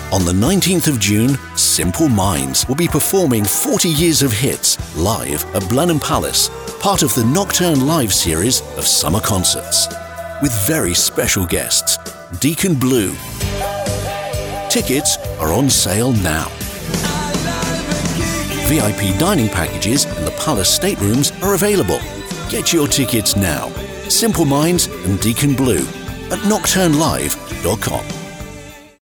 On the 19th of June, Simple Minds will be performing 40 Years of Hits live at Blenheim Palace, part of the Nocturne Live series of summer concerts, with very special guests, Deacon Blue. Tickets are on sale now. VIP dining packages and the Palace staterooms are available. Get your tickets now. Simple Minds and Deacon Blue at nocturnelive.com.